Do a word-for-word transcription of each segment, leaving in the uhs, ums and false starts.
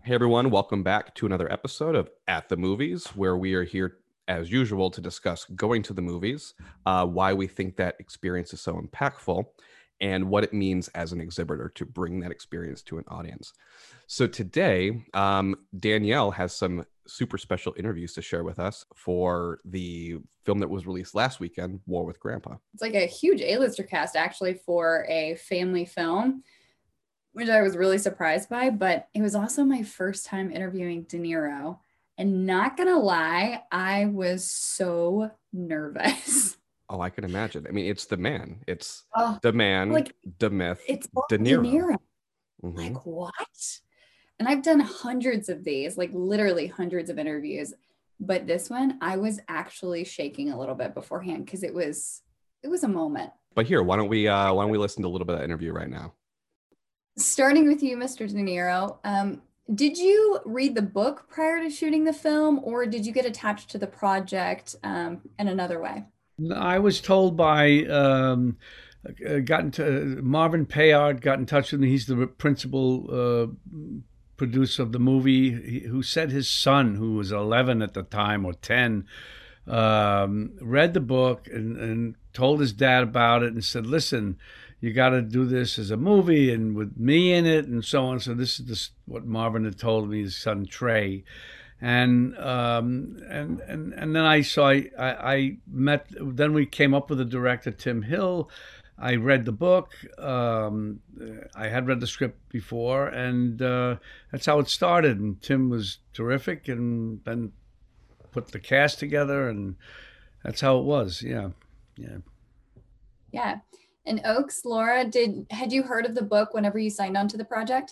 Hey everyone, welcome back to another episode of At the Movies, where we are here as usual to discuss going to the movies, uh, why we think that experience is so impactful, and what it means as an exhibitor to bring that experience to an audience. So today, um, Danielle has some super special interviews to share with us for the film that was released last weekend, War with Grandpa. It's like a huge A-lister cast actually for a family film, which I was really surprised by, but it was also my first time interviewing De Niro. And not gonna lie, I was so nervous. Oh, I can imagine. I mean, it's the man. It's Oh, the man, like the myth, it's De De Niro. Niro. Mhm. Like, what? And I've done hundreds of these, like literally hundreds of interviews. But this one, I was actually shaking a little bit beforehand because it was it was a moment. But here, why don't we uh, why don't we listen to a little bit of that interview right now? Starting with you, Mister De Niro, um, did you read the book prior to shooting the film, or did you get attached to the project um, in another way? I was told by um, uh, got into Marvin Payard got in touch with me. He's the principal uh, producer of the movie. He, who said his son, who was eleven at the time or ten, um, read the book and, and told his dad about it and said, "Listen, you got to do this as a movie and with me in it and so on." So this is this, what Marvin had told me, his son Trey. And um, and and and then I saw I, I I met. Then we came up with the director Tim Hill. I read the book. Um, I had read the script before, and uh, that's how it started. And Tim was terrific, and then put the cast together, and that's how it was. Yeah, yeah. Yeah. And Oaks, Laura, did had you heard of the book whenever you signed on to the project?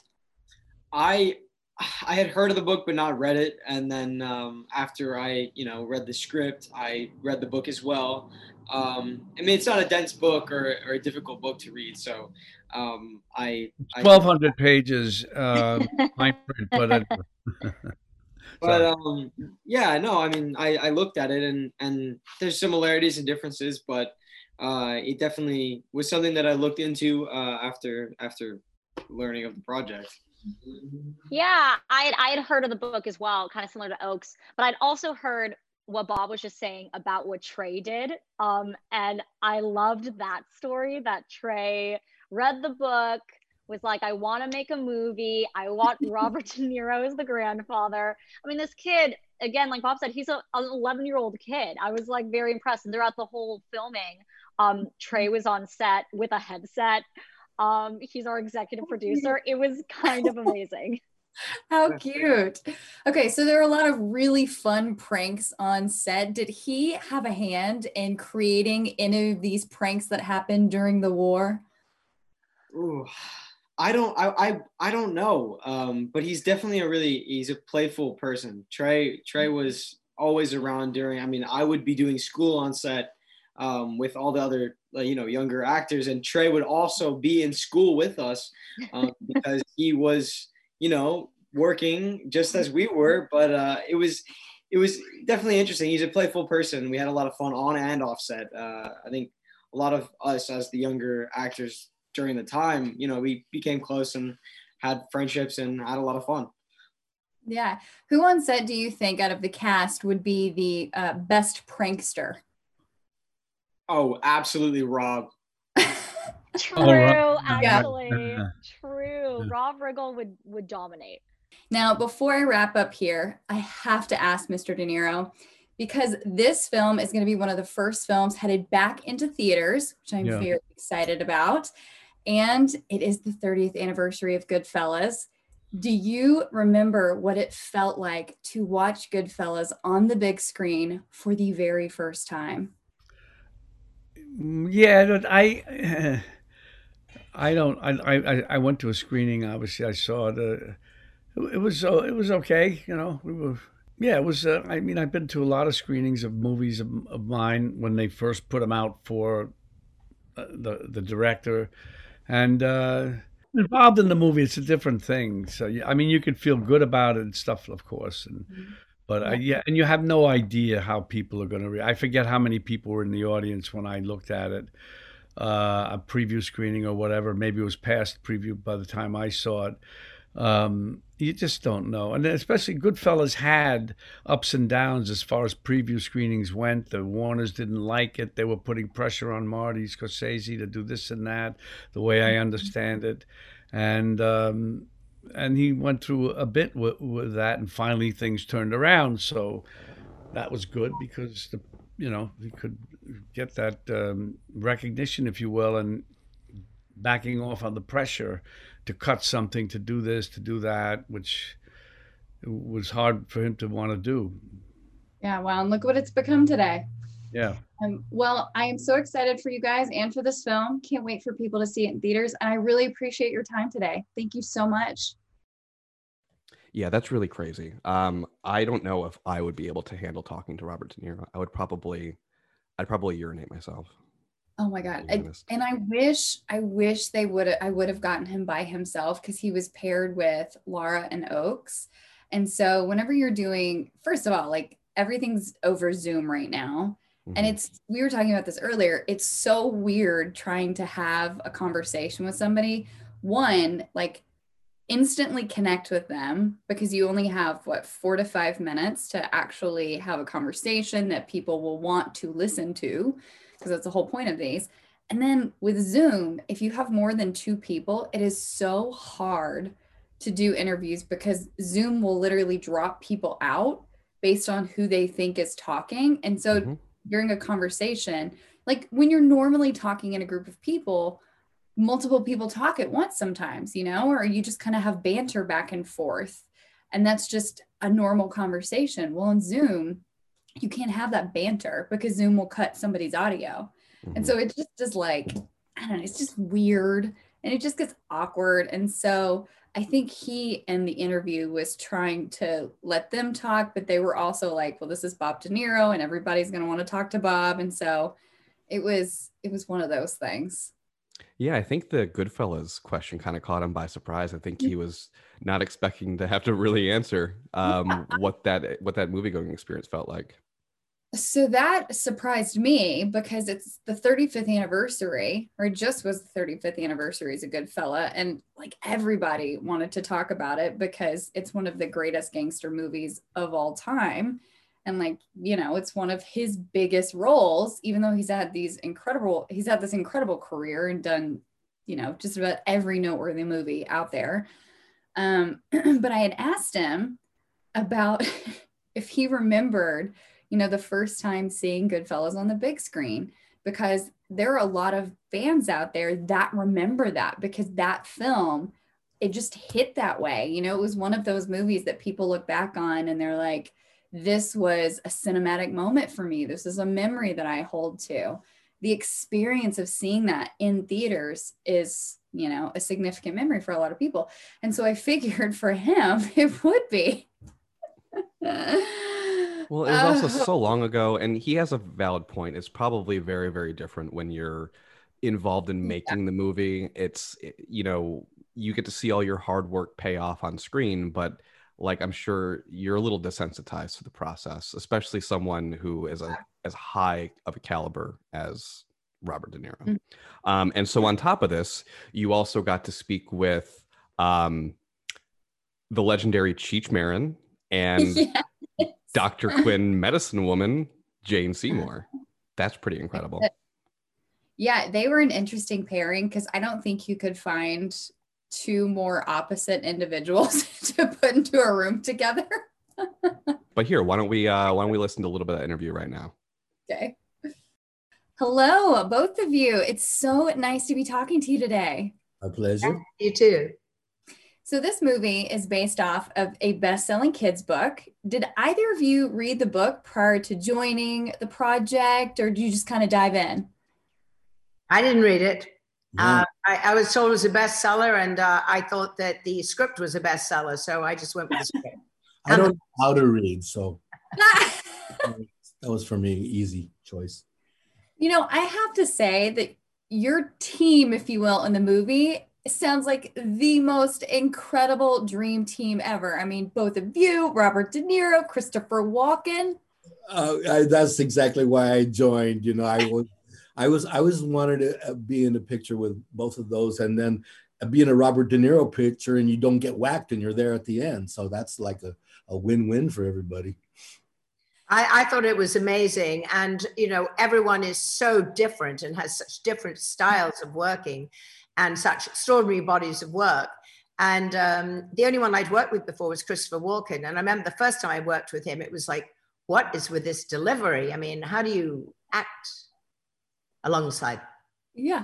I I had heard of the book but not read it, and then um, after I you know read the script, I read the book as well. Um, I mean, it's not a dense book or, or a difficult book to read, so um, I, I twelve hundred pages, uh, fine print, but uh, but um, yeah, no, I mean, I, I looked at it and and there's similarities and differences, but uh, it definitely was something that I looked into uh, after after learning of the project. Yeah, I had, I had heard of the book as well, kind of similar to Oaks, but I'd also heard what Bob was just saying about what Trey did. Um, and I loved that story that Trey read the book, was like, I want to make a movie. I want Robert De Niro as the grandfather. I mean, this kid, again, like Bob said, he's a, an eleven year old kid. I was like very impressed. And throughout the whole filming, um, Trey was on set with a headset. Um, he's our executive producer. It was kind of amazing. How cute. Okay, so there were a lot of really fun pranks on set. Did he have a hand in creating any of these pranks that happened during the war? Ooh, I don't I, I I don't know. Um, but he's definitely a really he's a playful person. Trey Trey was always around during, I mean, I would be doing school on set um, with all the other you know younger actors, and Trey would also be in school with us um, because he was you know working just as we were. But uh, it was it was definitely interesting. He's a playful person. We had a lot of fun on and off set. Uh, I think a lot of us as the younger actors during the time, you know, we became close and had friendships and had a lot of fun. Yeah. Who on set do you think out of the cast would be the uh, best prankster? Oh, absolutely, Rob. True, Oh, Rob. actually, Yeah. true. Rob Riggle would would dominate. Now, before I wrap up here, I have to ask Mister De Niro, because this film is going to be one of the first films headed back into theaters, which I'm Yeah. very excited about. And it is the thirtieth anniversary of Goodfellas. Do you remember what it felt like to watch Goodfellas on the big screen for the very first time? Yeah, but I, I don't. I, I, I went to a screening. Obviously, I saw it. Uh, it was uh, it was okay. You know, we were. Yeah, it was. Uh, I mean, I've been to a lot of screenings of movies of, of mine when they first put them out for uh, the the director, and uh, involved in the movie. It's a different thing. So yeah, I mean, you could feel good about it and stuff, of course, and. But uh, yeah, and you have no idea how people are going to react. I forget how many people were in the audience when I looked at it, uh, a preview screening or whatever. Maybe it was past preview by the time I saw it. Um, you just don't know. And especially Goodfellas had ups and downs as far as preview screenings went. The Warners didn't like it. They were putting pressure on Marty Scorsese to do this and that, the way I understand it. And um, and he went through a bit with, with that, and finally things turned around. So that was good because, the, you know, he could get that um, recognition, if you will, and backing off on the pressure to cut something, to do this, to do that, which was hard for him to want to do. Yeah, wow, and look what it's become today. Yeah. Um, well, I am so excited for you guys and for this film. Can't wait for people to see it in theaters. And I really appreciate your time today. Thank you so much. Yeah, that's really crazy. Um, I don't know if I would be able to handle talking to Robert De Niro. I would probably, I'd probably urinate myself. Oh my God. I, and I wish, I wish they would, I would have gotten him by himself, because he was paired with Laura and Oaks. And so whenever you're doing, first of all, like everything's over Zoom right now. Mm-hmm. And it's, we were talking about this earlier. It's so weird trying to have a conversation with somebody. One, like instantly connect with them, because you only have what, four to five minutes to actually have a conversation that people will want to listen to, because that's the whole point of these. And then with Zoom, if you have more than two people, it is so hard to do interviews, because Zoom will literally drop people out based on who they think is talking. And so mm-hmm. during a conversation, like when you're normally talking in a group of people, multiple people talk at once sometimes, you know, or you just kind of have banter back and forth. And that's just a normal conversation. Well, in Zoom, you can't have that banter, because Zoom will cut somebody's audio. Mm-hmm. And so it just is like, I don't know, it's just weird, and it just gets awkward. And so I think he in the interview was trying to let them talk, but they were also like, well, this is Bob De Niro and everybody's going to want to talk to Bob. And so it was, it was one of those things. Yeah, I think the Goodfellas question kind of caught him by surprise. I think he was not expecting to have to really answer um, what that what that movie going experience felt like. So that surprised me, because it's the thirty-fifth anniversary, or it just was the thirty-fifth anniversary as a Goodfella. And like everybody wanted to talk about it, because it's one of the greatest gangster movies of all time. And like, you know, it's one of his biggest roles, even though he's had these incredible, he's had this incredible career and done, you know, just about every noteworthy movie out there. Um, but I had asked him about if he remembered, you know, the first time seeing Goodfellas on the big screen, because there are a lot of fans out there that remember that, because that film, it just hit that way. You know, it was one of those movies that people look back on and they're like, this was a cinematic moment for me. This is a memory that I hold to. The experience of seeing that in theaters is, you know, a significant memory for a lot of people. And so I figured for him, it would be. Well, it was also uh, so long ago, and he has a valid point. It's probably very, very different when you're involved in making yeah. the movie. It's, you know, you get to see all your hard work pay off on screen, but like, I'm sure you're a little desensitized to the process, especially someone who is a, as high of a caliber as Robert De Niro. Mm-hmm. Um, and so on top of this, you also got to speak with um, the legendary Cheech Marin and yes. Doctor Quinn medicine woman, Jane Seymour. That's pretty incredible. Yeah, they were an interesting pairing, because I don't think you could find two more opposite individuals to put into a room together. But here, why don't we uh, why don't we listen to a little bit of that interview right now? Okay. Hello, both of you. It's so nice to be talking to you today. A pleasure. You too. So this movie is based off of a best-selling kids book. Did either of you read the book prior to joining the project, or did you just kind of dive in? I didn't read it. Uh, I, I was told it was a bestseller, and uh, I thought that the script was a bestseller, so I just went with the script. I don't know how to read, so that was for me easy choice. You know, I have to say that your team, if you will, in the movie sounds like the most incredible dream team ever. I mean, both of you, Robert De Niro, Christopher Walken. Uh, I, that's exactly why I joined. You know, I was. I was I was wanted to be in the picture with both of those, and then be in a Robert De Niro picture and you don't get whacked and you're there at the end. So that's like a, a win-win for everybody. I, I thought it was amazing. And, you know, everyone is so different and has such different styles of working and such extraordinary bodies of work. And um, the only one I'd worked with before was Christopher Walken. And I remember the first time I worked with him, it was like, what is with this delivery? I mean, how do you act alongside? Yeah.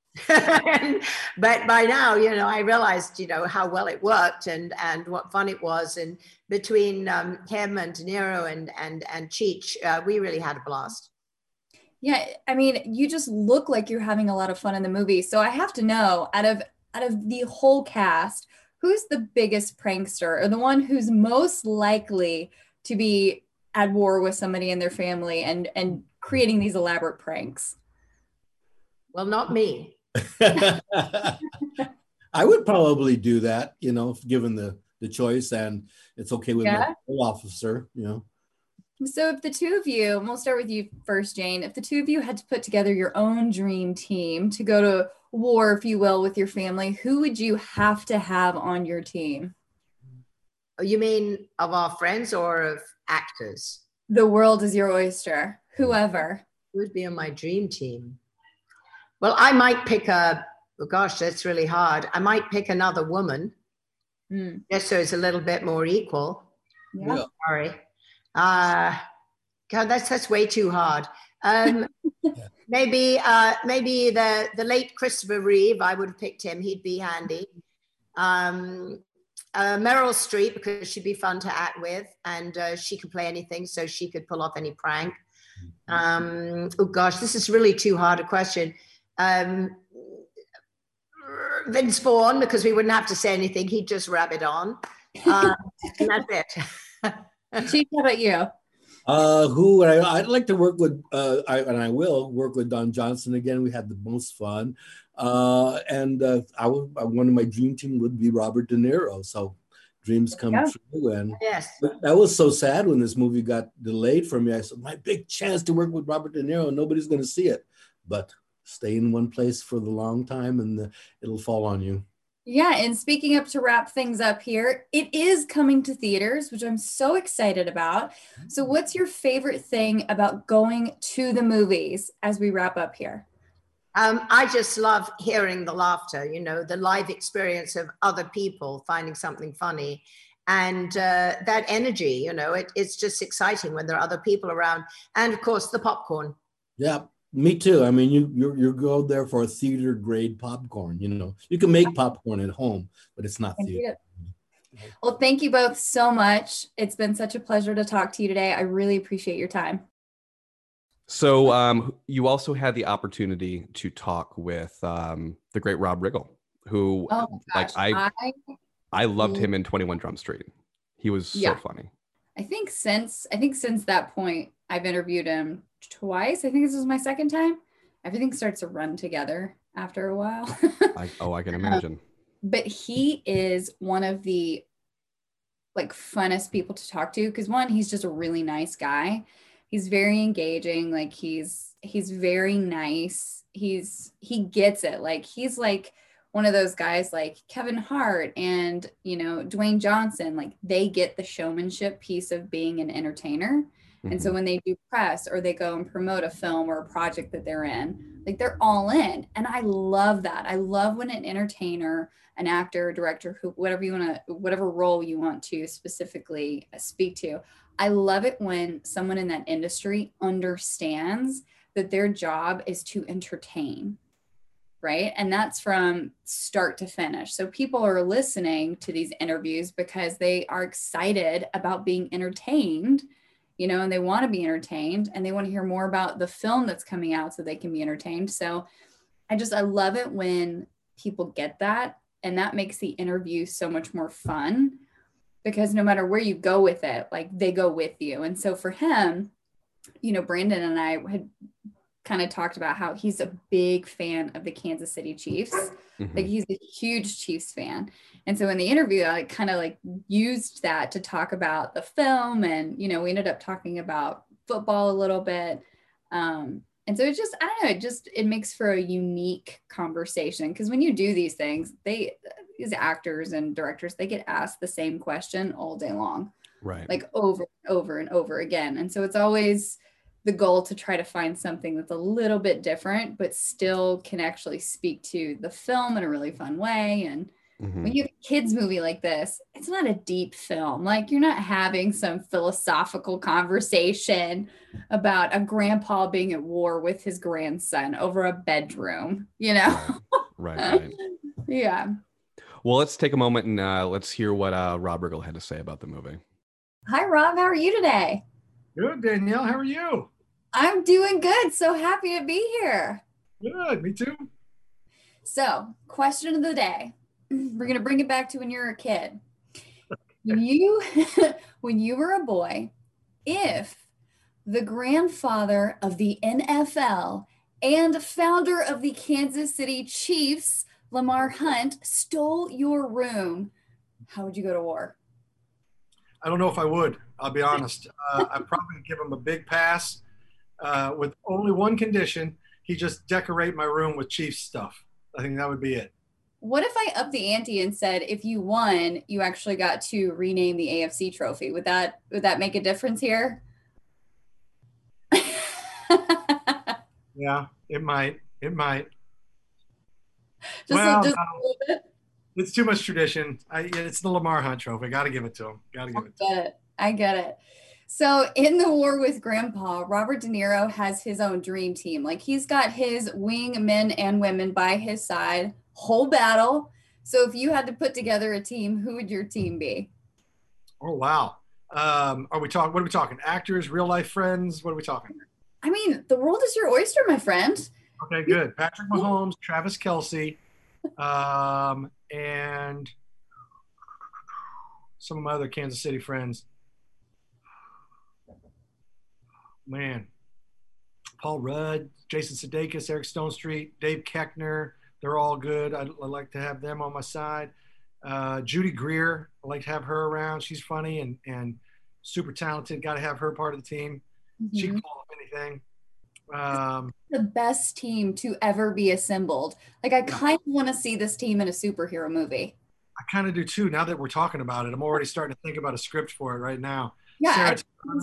But by now, you know, I realized, you know, how well it worked and and what fun it was. And between um, him and De Niro and and and Cheech, uh, we really had a blast. Yeah, I mean, you just look like you're having a lot of fun in the movie. So I have to know, out of out of the whole cast, who's the biggest prankster, or the one who's most likely to be at war with somebody in their family and and creating these elaborate pranks? Well, not me. I would probably do that, you know, given the the choice, and it's okay with Yeah. my officer, you know. So if the two of you, and we'll start with you first, Jane, if the two of you had to put together your own dream team to go to war, if you will, with your family, who would you have to have on your team? You mean of our friends or of actors? The world is your oyster. Whoever. Who would be on my dream team? Well, I might pick a, oh gosh, that's really hard. I might pick another woman, Mm. just so it's a little bit more equal. Yeah. Yeah. Sorry. Uh, God, that's that's way too hard. Um, maybe uh, maybe the the late Christopher Reeve. I would have picked him. He'd be handy. Um, uh, Meryl Streep, because she'd be fun to act with, and uh, she could play anything, so she could pull off any prank. Um, oh gosh, this is really too hard a question. Um, Vince Vaughn, because we wouldn't have to say anything; he'd just rub it on, uh, and that's it. Chief, how about you? Uh, who would I, I'd like to work with, uh, I, and I will work with Don Johnson again. We had the most fun. Uh, and uh, I would, uh, one of my dream team would be Robert De Niro. So dreams come Yeah. true. And Yes. that was so sad when this movie got delayed for me. I said, my big chance to work with Robert De Niro, nobody's going to see it. But stay in one place for the long time and the, it'll fall on you. Yeah, and speaking up to wrap things up here, it is coming to theaters, which I'm so excited about. So what's your favorite thing about going to the movies as we wrap up here? Um, I just love hearing the laughter, you know, the live experience of other people finding something funny. And uh, that energy, you know, it, it's just exciting when there are other people around. And of course, the popcorn. Yeah, me too. I mean, you you you go there for a theater grade popcorn. You know, you can make popcorn at home, but it's not theater. Well, thank you both so much. It's been such a pleasure to talk to you today. I really appreciate your time. So um, you also had the opportunity to talk with um, the great Rob Riggle, who Oh my gosh, like I I, I loved him in twenty-one Drum Street. He was Yeah. so funny. I think since I think since that point, I've interviewed him twice. I think this was my second time. Everything starts to run together after a while. I, oh, I can imagine. But he is one of the like funnest people to talk to, because one, he's just a really nice guy. He's very engaging. Like he's he's very nice. He's he gets it. Like he's like one of those guys like Kevin Hart and, you know, Dwayne Johnson. Like they get the showmanship piece of being an entertainer. And so when they do press or they go and promote a film or a project that they're in, like they're all in. And I love that. I love when an entertainer, an actor, director, who, whatever you want to, whatever role you want to specifically speak to. I love it when someone in that industry understands that their job is to entertain, right? And that's from start to finish. So people are listening to these interviews because they are excited about being entertained, you know, and they want to be entertained and they want to hear more about the film that's coming out so they can be entertained. So I just, I love it when people get that, and that makes the interview so much more fun because no matter where you go with it, like they go with you. And so for him, you know, Brandon and I had kind of talked about how he's a big fan of the Kansas City Chiefs. Mhm. Like he's a huge Chiefs fan. And so in the interview, I kind of like used that to talk about the film. And, you know, we ended up talking about football a little bit. Um, And so it just, I don't know, it just, it makes for a unique conversation. Because when you do these things, they, these actors and directors, they get asked the same question all day long. Right. Like over and over and over again. And so it's always the goal to try to find something that's a little bit different, but still can actually speak to the film in a really fun way. And Mm-hmm. when you have a kids movie like this, it's not a deep film. Like you're not having some philosophical conversation about a grandpa being at war with his grandson over a bedroom, you know? Right, right. right. Yeah. Well, let's take a moment and uh, let's hear what uh, Rob Riggle had to say about the movie. Hi, Rob. How are you today? Good, Danielle. How are you? I'm doing good. So happy to be here. Good. Me too. So, question of the day. We're going to bring it back to when you were a kid. When you, when you were a boy, if the grandfather of the N F L and founder of the Kansas City Chiefs, Lamar Hunt, stole your room, how would you go to war? I don't know if I would. I'll be honest. Uh, I'd probably give him a big pass uh, with only one condition. He just decorate my room with Chiefs stuff. I think that would be it. What if I upped the ante and said, if you won, you actually got to rename the A F C trophy? Would that would that make a difference here? Yeah, it might. It might. Just, well, a, just no, a little bit. It's too much tradition. I, it's the Lamar Hunt trophy. Got to give it to him. Got to give it to I get it. I get it. So in The War with Grandpa, Robert De Niro has his own dream team. Like he's got his wing men and women by his side, whole battle. So if you had to put together a team, who would your team be? Oh, wow. Um, are we talking, what are we talking? Actors, real life friends? What are we talking? I mean, the world is your oyster, my friend. Okay, good. Patrick Mahomes, Travis Kelce, um, and some of my other Kansas City friends. Man, Paul Rudd, Jason Sudeikis, Eric Stonestreet, Dave Koechner. They're all good. I'd, I'd like to have them on my side. Uh, Judy Greer, I like to have her around. She's funny and, and super talented. Got to have her part of the team. Mm-hmm. She can pull off anything. Um, the best team to ever be assembled. Like I kind of want to see this team in a superhero movie. I kind of do too. Now that we're talking about it, I'm already starting to think about a script for it right now. Yeah.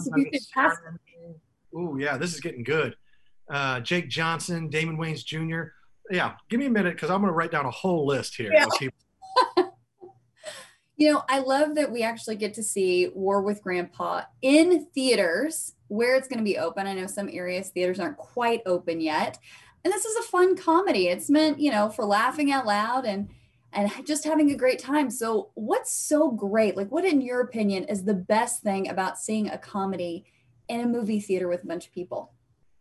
Oh yeah, this is getting good. Uh, Jake Johnson, Damon Wayans Junior Yeah, give me a minute because I'm going to write down a whole list here. Yeah. You know, I love that we actually get to see War with Grandpa in theaters where it's going to be open. I know some areas theaters aren't quite open yet. And this is a fun comedy. It's meant, you know, for laughing out loud and and just having a great time. So what's so great? Like what, in your opinion, is the best thing about seeing a comedy in a movie theater with a bunch of people?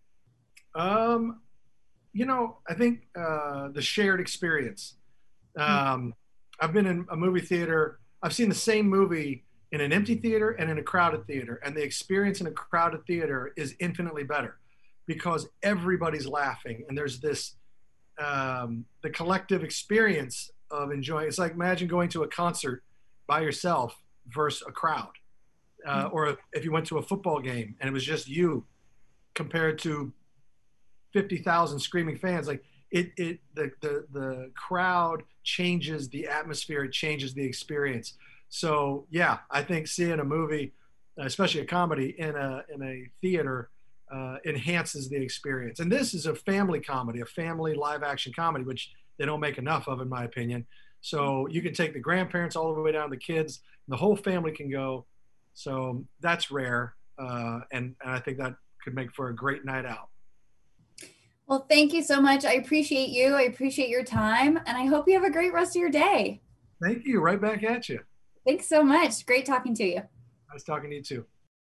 Um, you know, I think uh, the shared experience. Um, mm-hmm. I've been in a movie theater. I've seen the same movie in an empty theater and in a crowded theater. And the experience in a crowded theater is infinitely better because everybody's laughing. And there's this, um, the collective experience of enjoying. It's like, imagine going to a concert by yourself versus a crowd. Uh, mm-hmm. Or if you went to a football game and it was just you compared to fifty thousand screaming fans, like it, it, the, the, the crowd changes the atmosphere, it changes the experience. So yeah, I think seeing a movie, especially a comedy in a, in a theater uh, enhances the experience. And this is a family comedy, a family live action comedy, which they don't make enough of in my opinion. So you can take the grandparents all the way down to the kids, the whole family can go. So that's rare. Uh, and, and I think that could make for a great night out. Well, thank you so much. I appreciate you. I appreciate your time. And I hope you have a great rest of your day. Thank you. Right back at you. Thanks so much. Great talking to you. Nice talking to you too.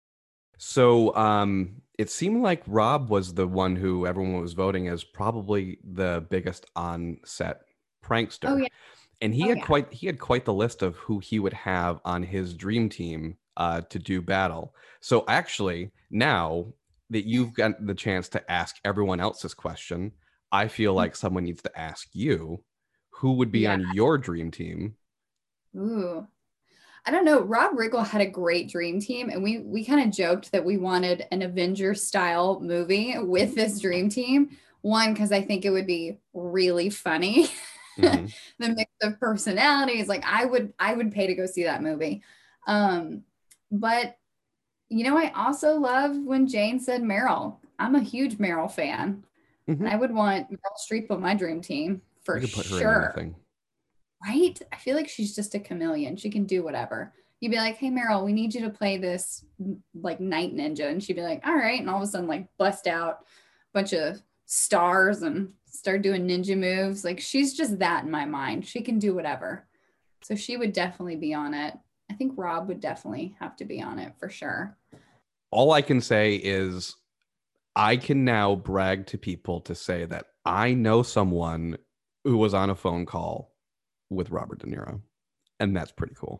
So um, it seemed like Rob was the one who everyone was voting as probably the biggest on-set prankster. Oh, yeah. And he oh, had yeah. quite he had quite the list of who he would have on his dream team uh, to do battle. So actually, now that you've got the chance to ask everyone else this question, I feel like someone needs to ask you, who would be Yeah. on your dream team? Ooh. I don't know. Rob Riggle had a great dream team, and we we kind of joked that we wanted an Avengers style movie with this dream team. One, because I think it would be really funny. Mm-hmm. The mix of personalities, like I would I would pay to go see that movie. Um, but you know, I also love when Jane said Meryl. I'm a huge Meryl fan. Mm-hmm. And I would want Meryl Streep on my dream team for you could put her sure. In anything. Right? I feel like she's just a chameleon. She can do whatever. You'd be like, hey, Meryl, we need you to play this like night ninja. And she'd be like, all right. And all of a sudden, like bust out a bunch of stars and start doing ninja moves. Like she's just that in my mind. She can do whatever. So she would definitely be on it. I think Rob would definitely have to be on it for sure. All I can say is I can now brag to people to say that I know someone who was on a phone call with Robert De Niro. And that's pretty cool.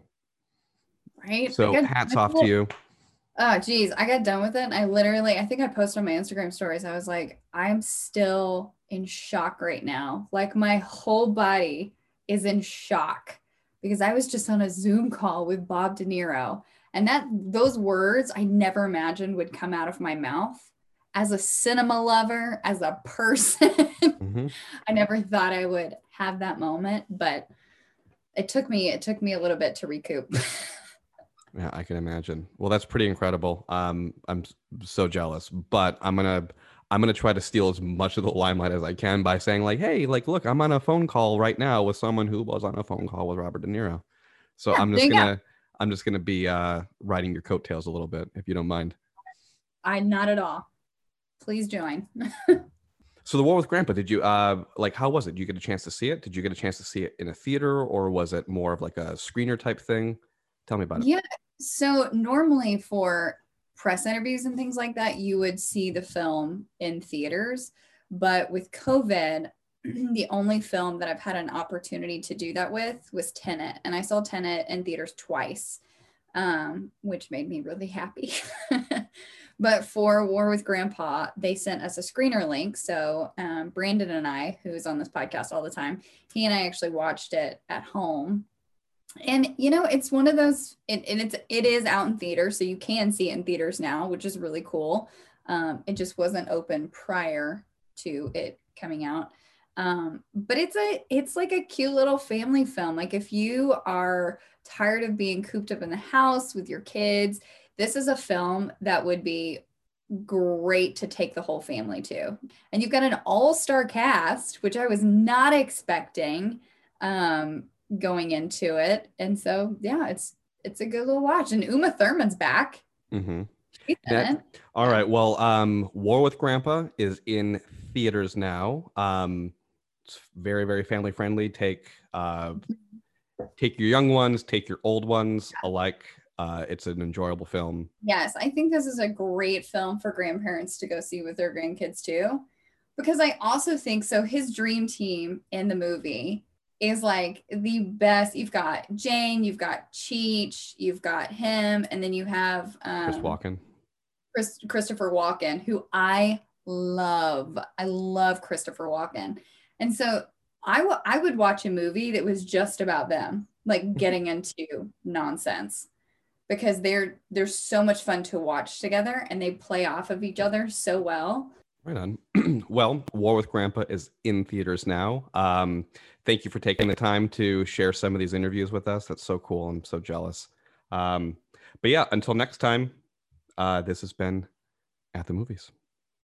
Right? So hats off to you. Oh, geez. I got done with it. And I literally, I think I posted on my Instagram stories. I was like, I'm still in shock right now. Like my whole body is in shock because I was just on a Zoom call with Bob De Niro. And that those words I never imagined would come out of my mouth. As a cinema lover, as a person, mm-hmm. I never thought I would have that moment, but it took me, it took me a little bit to recoup. Yeah, I can imagine. Well, that's pretty incredible. Um, I'm so jealous, but I'm going to, I'm going to try to steal as much of the limelight as I can by saying like, hey, like, look, I'm on a phone call right now with someone who was on a phone call with Robert De Niro. So yeah, I'm just going to, I'm just going to be uh, riding your coattails a little bit, if you don't mind. I, not at all. Please join. So The War with Grandpa, did you, uh, like, how was it? Did you get a chance to see it? Did you get a chance to see it in a theater, or was it more of like a screener type thing? Tell me about it. Yeah. So normally for press interviews and things like that, you would see the film in theaters. But with COVID, the only film that I've had an opportunity to do that with was Tenet. And I saw Tenet in theaters twice, um, which made me really happy. But for War with Grandpa, they sent us a screener link. So um, Brandon and I, who's on this podcast all the time, he and I actually watched it at home. And, you know, it's one of those, it, and it's, it is out in theaters. So you can see it in theaters now, which is really cool. Um, it just wasn't open prior to it coming out. Um, but it's a, it's like a cute little family film. Like if you are tired of being cooped up in the house with your kids, this is a film that would be great to take the whole family to. And you've got an all-star cast, which I was not expecting um, going into it. And so, yeah, it's it's a good little watch. And Uma Thurman's back. Mm-hmm. That, all right. Well, um, War with Grandpa is in theaters now. Um, it's very, very family friendly. Take uh, take your young ones, take your old ones alike. Uh, it's an enjoyable film. Yes, I think this is a great film for grandparents to go see with their grandkids too. Because I also think, so his dream team in the movie is like the best. You've got Jane, you've got Cheech, you've got him, and then you have um, Chris Walken. Chris, Christopher Walken, who I love. I love Christopher Walken. And so I, w- I would watch a movie that was just about them, like getting into nonsense. Because they're they're so much fun to watch together and they play off of each other so well. Right on. Well, War with Grandpa is in theaters now. Um, thank you for taking the time to share some of these interviews with us. That's so cool. I'm so jealous. Um, but yeah, until next time, uh, this has been At the Movies.